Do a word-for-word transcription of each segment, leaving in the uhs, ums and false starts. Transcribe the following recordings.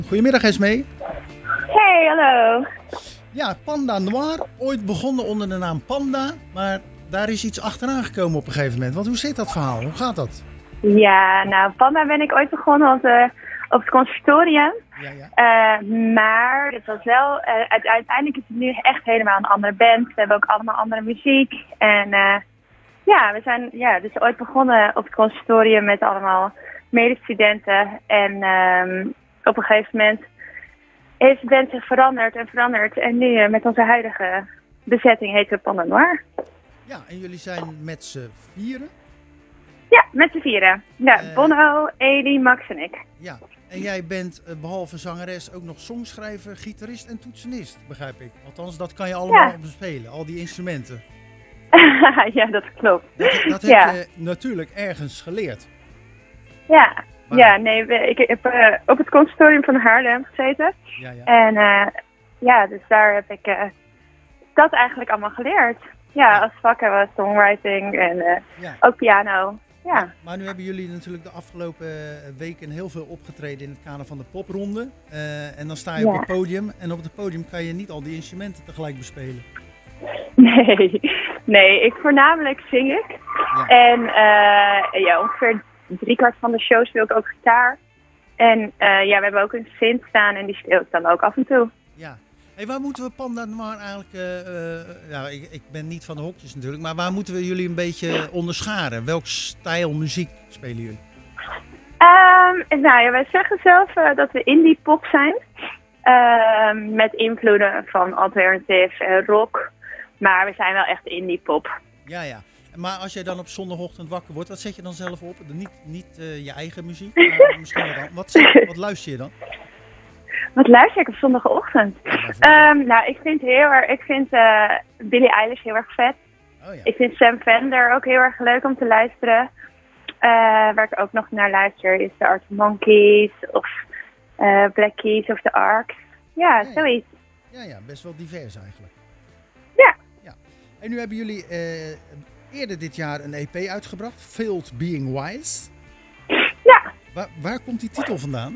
Goedemiddag Esmee. Hey, hallo. Ja, Panda Noir, ooit begonnen onder de naam Panda, maar daar is iets achteraan gekomen op een gegeven moment. Want hoe zit dat verhaal? Hoe gaat dat? Ja, nou, Panda ben ik ooit begonnen op, de, op het conservatorium. Ja, ja. Uh, maar het was wel, uh, uiteindelijk is het nu echt helemaal een andere band. We hebben ook allemaal andere muziek. En uh, ja, we zijn ja, dus ooit begonnen op het conservatorium met allemaal medestudenten. En um, op een gegeven moment is de band zich veranderd en veranderd. En nu uh, met onze huidige bezetting heet het Panda Noir. Ja, en jullie zijn met z'n vieren? Ja, met z'n vieren. Ja, Uh, Bono, Eli, Max en ik. Ja, en jij bent uh, behalve zangeres ook nog songschrijver, gitarist en toetsenist, begrijp ik. Althans, dat kan je allemaal Ja. bespelen, al die instrumenten. Ja, dat klopt. Dat, dat heb Ja. je natuurlijk ergens geleerd. Ja, Maar- ja nee, we- ik heb uh, op het conservatorium van Haarlem gezeten. Ja, ja. En uh, ja, dus daar heb ik uh, dat eigenlijk allemaal geleerd. Ja, als vakken was songwriting en uh, ja. ook piano. Ja. Maar nu hebben jullie natuurlijk de afgelopen weken heel veel opgetreden in het kader van de popronde. Uh, en dan sta je Ja. op het podium en op het podium kan je niet al die instrumenten tegelijk bespelen. Nee, nee, ik voornamelijk zing ik. Ja. En uh, ja, ongeveer driekwart van de show speel ik ook gitaar. En uh, ja, we hebben ook een synth staan en die speel ik dan ook af en toe. Ja. Hey, waar moeten we Panda Noir eigenlijk... Uh, uh, ja, ik, ik ben niet van de hokjes natuurlijk, maar waar moeten we jullie een beetje onderscharen? Welk stijl muziek spelen jullie? Um, nou ja, wij zeggen zelf uh, dat we indie pop zijn. Uh, met invloeden van alternative en rock. Maar we zijn wel echt indie pop. Ja, ja. Maar als jij dan op zondagochtend wakker wordt, wat zet je dan zelf op? Niet, niet uh, je eigen muziek, maar misschien wat dan. Wat, zet, wat luister je dan? Wat luister ik op zondagochtend? Ja, um, nou, ik vind heel erg, ik vind uh, Billie Eilish heel erg vet. oh, ja. Ik vind Sam Fender ook heel erg leuk om te luisteren. Uh, waar ik ook nog naar luister is de Arctic Monkeys of uh, Black Keys of The Arcs. Ja, Ja, ja. zoiets. Ja, ja, best wel divers eigenlijk. Ja. Ja. En nu hebben jullie uh, eerder dit jaar een E P uitgebracht, Failed Being Wise. Ja. Waar, waar komt die titel vandaan?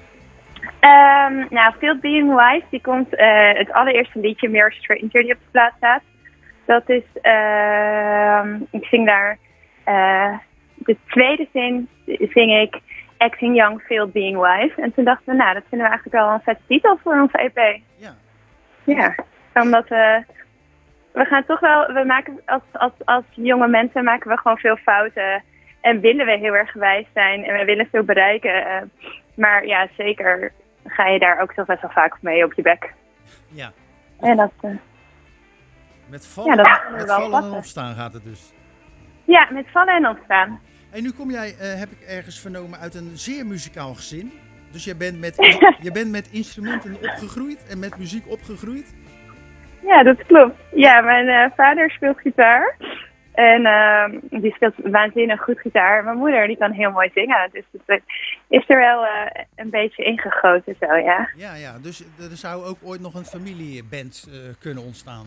Um, nou, Failed Being Wise, die komt uh, het allereerste liedje, Mere Stranger, die op de plaat staat. Dat is, uh, ik zing daar, uh, de tweede zin zing ik Acting Young, Failed Being Wise. En toen dachten we, nou, dat vinden we eigenlijk wel een vette titel voor onze E P. Ja. Ja, omdat we, we gaan toch wel, we maken als, als, als jonge mensen maken we gewoon veel fouten. En willen we heel erg wijs zijn en we willen veel bereiken. Uh, maar ja, zeker ga je daar ook toch best wel vaak mee op je bek. Ja. En dat, uh, Met vallen, Ja, dat kunnen we met wel vallen en passen. opstaan gaat het dus. ja, met vallen en opstaan. En nu kom jij, uh, heb ik ergens vernomen, uit een zeer muzikaal gezin. Dus je bent met, je bent met instrumenten opgegroeid en met muziek opgegroeid. Ja, dat klopt. Ja, mijn uh, vader speelt gitaar. En uh, die speelt waanzinnig goed gitaar. Mijn moeder die kan heel mooi zingen. Dus het is er wel uh, een beetje ingegoten zo, ja. Ja, ja, dus er zou ook ooit nog een familieband uh, kunnen ontstaan.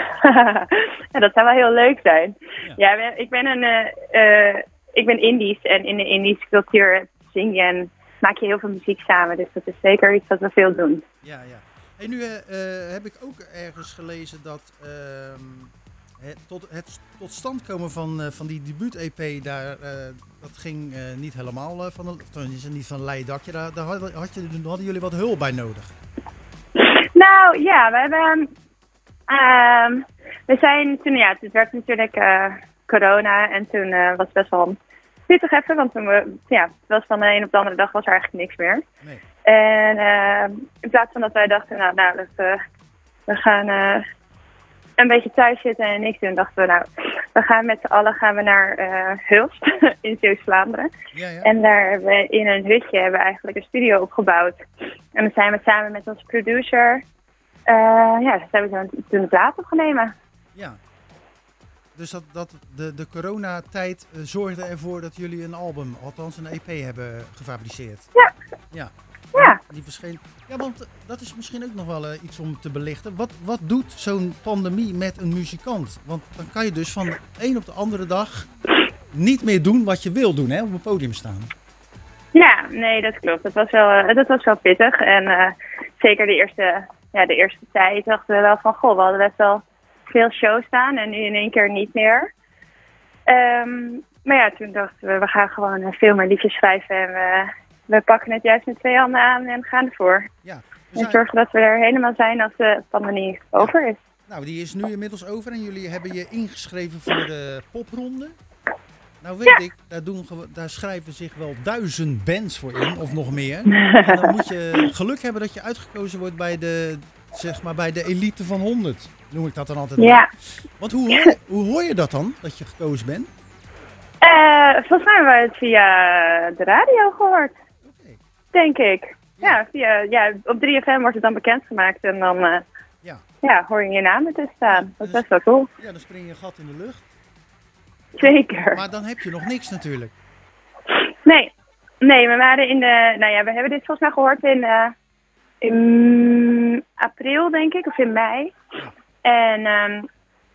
Ja, dat zou wel heel leuk zijn. Ja. Ja, ik ben een, uh, uh, ik ben Indisch en in de Indische cultuur zing je en maak je heel veel muziek samen. Dus dat is zeker iets wat we veel doen. Ja, ja. En nu uh, uh, heb ik ook ergens gelezen dat uh, het, tot, het tot stand komen van, uh, van die debuut-E P, daar, uh, dat ging uh, niet helemaal uh, van een, niet van een leien dakje. Daar, daar had, had je, hadden jullie wat hulp bij nodig. Nou ja, we hebben... Uh, we zijn toen, ja, het werd natuurlijk uh, corona en toen uh, was het best wel pittig even, want toen we, ja, het was van de een op de andere dag was er eigenlijk niks meer. Nee. En uh, in plaats van dat wij dachten, nou, nou dat, uh, we gaan uh, een beetje thuis zitten en niks doen, dachten we, nou, we gaan met z'n allen gaan we naar uh, Hulst in Zeeuws-Vlaanderen. Ja, ja. En daar hebben we in een hutje hebben we eigenlijk een studio opgebouwd. En dan zijn we samen met onze producer, uh, ja, dus hebben we toen de plaat opgenomen. Ja. Dus dat, dat de, de coronatijd uh, zorgde ervoor dat jullie een album, althans een E P, hebben gefabriceerd. Ja. Ja. Ja. Die verscheen... Ja, want uh, dat is misschien ook nog wel uh, iets om te belichten. Wat, wat doet zo'n pandemie met een muzikant? Want dan kan je dus van de een op de andere dag niet meer doen wat je wil doen, hè, op een podium staan. Ja, nee, dat klopt. Dat was wel, uh, dat was wel pittig. En uh, zeker de eerste, ja, de eerste tijd dachten we wel van, goh, we hadden best wel veel shows staan en nu in één keer niet meer. Um, maar ja, toen dachten we, we gaan gewoon uh, veel meer liedjes schrijven en we, we pakken het juist met twee handen aan en gaan ervoor. Ja, zijn... En zorgen dat we er helemaal zijn als de pandemie ja. over is. Nou, die is nu inmiddels over en jullie hebben je ingeschreven voor de popronde. Nou weet ja. ik, daar, doen, daar schrijven zich wel duizend bands voor in, of nog meer. En dan moet je geluk hebben dat je uitgekozen wordt bij de, zeg maar, bij de elite van honderd. Noem ik dat dan altijd. Ja. Want hoe hoor, je, hoe hoor je dat dan, dat je gekozen bent? Uh, volgens mij hebben we het via de radio gehoord. Okay. Denk ik. Ja, ja, via, ja, op drie F M wordt het dan bekendgemaakt en dan uh, ja. Ja, hoor je je naam ertussen staan. Ja, dat is best wel cool. Ja, dan spring je een gat in de lucht. Zeker. Maar dan heb je nog niks natuurlijk. Nee, nee, we waren in de, nou ja, we hebben dit volgens mij gehoord in, uh, in april denk ik, of in mei. Ja. En um,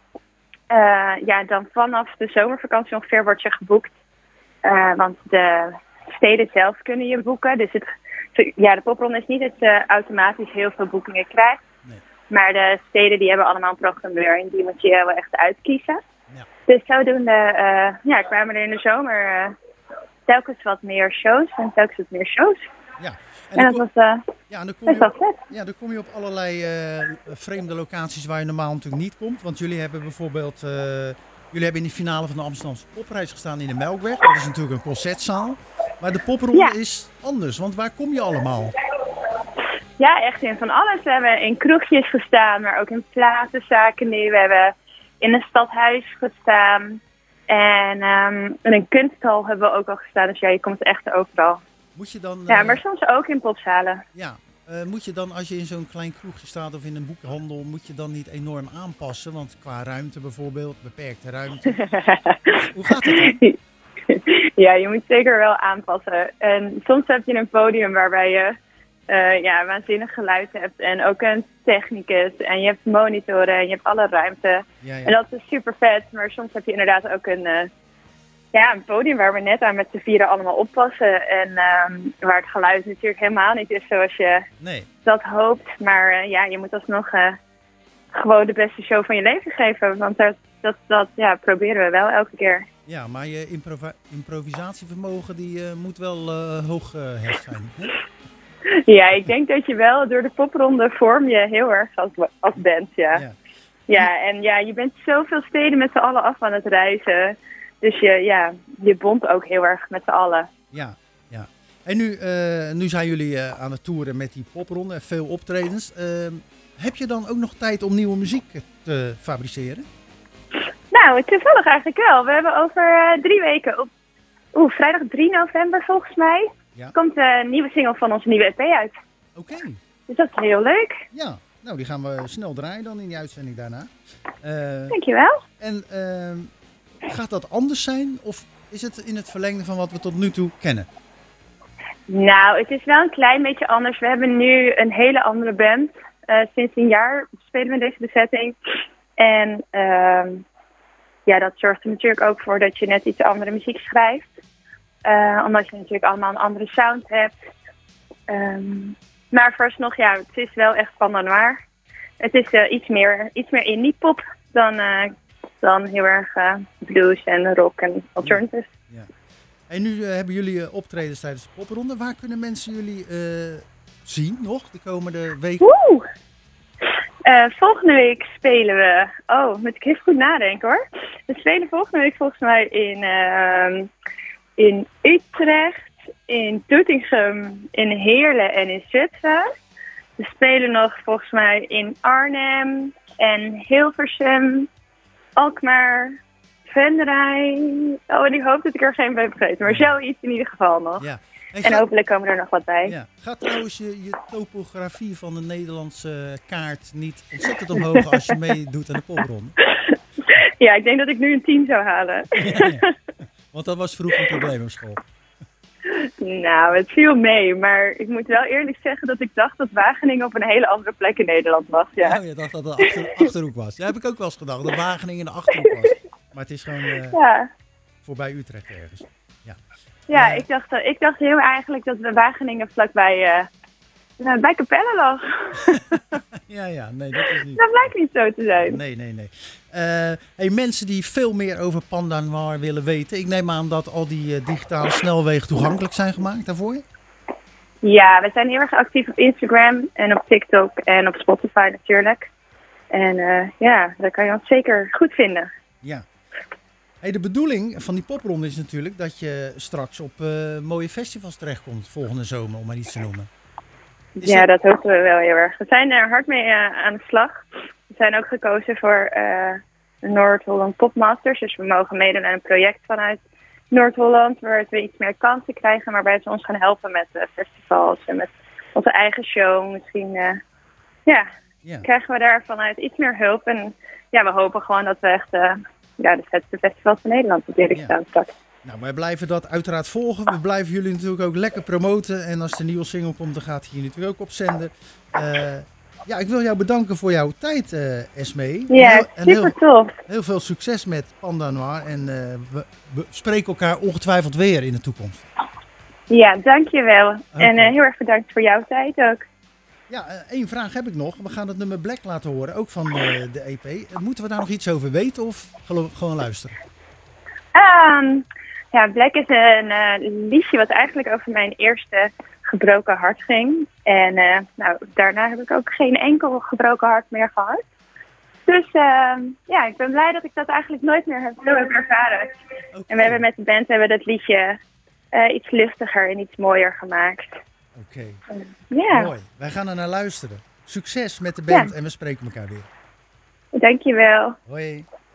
uh, ja, dan vanaf de zomervakantie ongeveer wordt je geboekt. Uh, want de steden zelf kunnen je boeken. Dus het, ja, de popronde is niet dat je automatisch heel veel boekingen krijgt. Nee. Maar de steden die hebben allemaal een programmeur en die moet je wel echt uitkiezen. Ja. Dus zodoende uh, ja, kwamen er in de zomer uh, telkens wat meer shows en telkens wat meer shows. Ja. En, en dat kom, was uh, ja, dan kom best wel vet. Ja, dan kom je op allerlei uh, vreemde locaties waar je normaal natuurlijk niet komt. Want jullie hebben bijvoorbeeld, uh, jullie hebben in de finale van de Amsterdamse Popprijs gestaan in de Melkweg. Dat is natuurlijk een concertzaal. Maar de popronde ja. is anders, want waar kom je allemaal? Ja, echt in van alles. We hebben in kroegjes gestaan, maar ook in platenzaken nu. We hebben in een stadhuis gestaan. En um, in een kunsthal hebben we ook al gestaan. Dus ja, je komt echt overal. Moet je dan, uh, ja, maar soms ook in popzalen. Ja, uh, moet je dan als je in zo'n klein kroegje staat of in een boekhandel, moet je dan niet enorm aanpassen? Want qua ruimte bijvoorbeeld, beperkte ruimte. Hoe gaat het dan? Ja, je moet zeker wel aanpassen. En soms heb je een podium waarbij je uh, ja, waanzinnig geluid hebt. En ook een technicus. En je hebt monitoren en je hebt alle ruimte. Ja, ja. En dat is super vet. Maar soms heb je inderdaad ook een, uh, ja, een podium waar we net aan met z'n vieren allemaal oppassen. En um, waar het geluid natuurlijk helemaal niet is zoals je nee. dat hoopt. Maar uh, ja, je moet alsnog uh, gewoon de beste show van je leven geven. Want dat, dat, dat ja, proberen we wel elke keer. Ja, maar je improva- improvisatievermogen die uh, moet wel uh, hoog uh, zijn. Hè? Ja, ik denk dat je wel door de popronde vorm je heel erg als, als band, ja. ja. Ja, en ja, je bent zoveel steden met z'n allen af aan het reizen. Dus je, ja, je bondt ook heel erg met z'n allen. Ja, ja. En nu, uh, nu zijn jullie uh, aan het toeren met die popronde en veel optredens. Uh, heb je dan ook nog tijd om nieuwe muziek te fabriceren? Nou, toevallig eigenlijk wel. We hebben over uh, drie weken, op oeh, vrijdag drie november volgens mij, ja. komt een nieuwe single van onze nieuwe E P uit. Oké. Okay. Dus dat is heel leuk. Ja, nou die gaan we snel draaien dan in die uitzending daarna. Uh, Dankjewel. En uh, gaat dat anders zijn of is het in het verlengde van wat we tot nu toe kennen? Nou, het is wel een klein beetje anders. We hebben nu een hele andere band. Uh, sinds een jaar spelen we in deze bezetting. En uh, ja, dat zorgt er natuurlijk ook voor dat je net iets andere muziek schrijft. Uh, omdat je natuurlijk allemaal een andere sound hebt. Um, maar vooralsnog, ja, het is wel echt Panda Noir. Het is uh, iets meer, iets meer indie pop dan, uh, dan heel erg uh, blues en rock en alternative. Ja. Ja. En nu uh, hebben jullie uh, optredens tijdens de popronde. Waar kunnen mensen jullie uh, zien nog de komende weken? Woe! Uh, volgende week spelen we... Oh, moet ik even goed nadenken hoor. We spelen volgende week volgens mij in, uh, in Utrecht, in Doetinchem, in Heerlen en in Zutphen. We spelen nog volgens mij in Arnhem en Hilversum, Alkmaar, Venray. Oh, en ik hoop dat ik er geen ben vergeten, maar zoiets in ieder geval nog. Ja. En, en gaat, hopelijk komen er nog wat bij. Ja. Gaat trouwens je, je topografie van de Nederlandse kaart niet ontzettend omhoog als je meedoet aan de popronde? Ja, ik denk dat ik nu een tien zou halen. Ja, ja. Want dat was vroeger een probleem op school. Nou, het viel mee, maar ik moet wel eerlijk zeggen dat ik dacht dat Wageningen op een hele andere plek in Nederland was. Ja. Oh, je dacht dat het de achter, Achterhoek was. Dat heb ik ook wel eens gedacht, dat Wageningen in de Achterhoek was. Maar het is gewoon uh, ja. voorbij Utrecht ergens. Ja. Ja, Eh, ik dacht, ik dacht heel eigenlijk dat we Wageningen vlakbij uh, bij Capelle lag. ja, ja, nee, dat is niet. Dat blijkt niet zo te zijn. Nee, nee, nee. Uh, hey, mensen die veel meer over Panda Noir willen weten. Ik neem aan dat al die uh, digitale snelwegen toegankelijk zijn gemaakt daarvoor. Ja, we zijn heel erg actief op Instagram en op TikTok en op Spotify natuurlijk. En uh, ja, daar kan je ons zeker goed vinden. Ja. Hey, de bedoeling van die popronde is natuurlijk dat je straks op uh, mooie festivals terechtkomt volgende zomer, om maar iets te noemen. Is ja, dat... dat hopen we wel heel erg. We zijn er hard mee uh, aan de slag. We zijn ook gekozen voor uh, de Noord-Holland Popmasters. Dus we mogen meedoen aan een project vanuit Noord-Holland, waar we iets meer kansen krijgen, waarbij ze ons gaan helpen met uh, festivals en met onze eigen show. Misschien uh, ja, yeah. krijgen we daar vanuit iets meer hulp. En ja, we hopen gewoon dat we echt uh, ja, de vetste festivals van Nederland op jullie staan straks. Nou, wij blijven dat uiteraard volgen. We blijven jullie natuurlijk ook lekker promoten. En als de nieuwe single komt, dan gaat hij hier natuurlijk ook op zenden. Uh, ja, ik wil jou bedanken voor jouw tijd, uh, Esmee. Ja, heel, super heel, tof. Heel veel succes met Panda Noir. En uh, we, we spreken elkaar ongetwijfeld weer in de toekomst. Ja, dankjewel. Okay. En uh, heel erg bedankt voor jouw tijd ook. Ja, uh, één vraag heb ik nog. We gaan het nummer Black laten horen, ook van uh, de E P. Uh, moeten we daar nog iets over weten of gewoon luisteren? Um, ja, Black is een uh, liedje wat eigenlijk over mijn eerste gebroken hart ging. En uh, nou, daarna heb ik ook geen enkel gebroken hart meer gehad. Dus uh, ja, ik ben blij dat ik dat eigenlijk nooit meer heb, heb ervaren. Okay. En we hebben met de band hebben we dat liedje uh, iets luchtiger en iets mooier gemaakt. Oké, okay. uh, yeah. Mooi. Wij gaan er naar luisteren. Succes met de band ja. En we spreken elkaar weer. Dankjewel. Hoi.